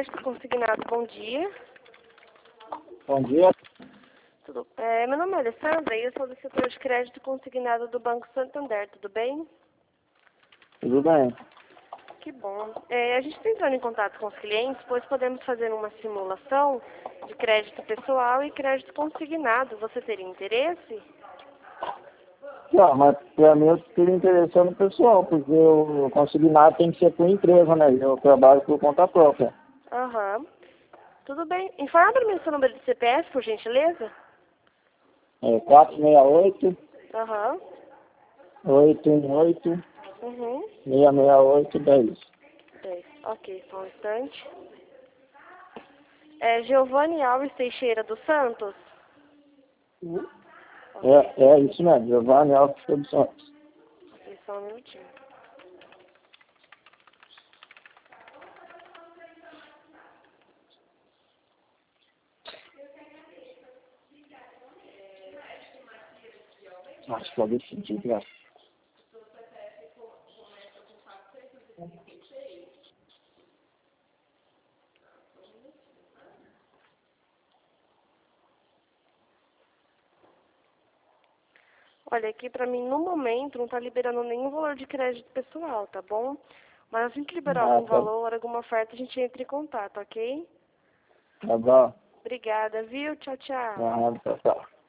Crédito Consignado, bom dia. Bom dia. Meu nome é Alessandra e eu sou do setor de crédito consignado do Banco Santander, tudo bem? Tudo bem? Que bom. A gente está entrando em contato com os clientes, pois podemos fazer uma simulação de crédito pessoal e crédito consignado. Você teria interesse? Não, mas para mim eu teria interesse no pessoal, porque o consignado tem que ser por empresa, né? Eu trabalho por conta própria. Aham. Tudo bem. Informa para mim o seu número de CPF, por gentileza. É 468 Aham. 818 Uhum. 668 10. 10. Ok, só um instante. Giovanni Alves Teixeira dos Santos? É isso mesmo, Giovanni Alves dos Santos. Ok, só um minutinho. Acho que eu decidi, já. Olha, aqui pra mim, no momento, não tá liberando nenhum valor de crédito pessoal, tá bom? Mas assim que liberar Ah, algum valor, alguma oferta, a gente entra em contato, ok? tá bom. Obrigada, viu? Tchau, tchau. Tá, tá.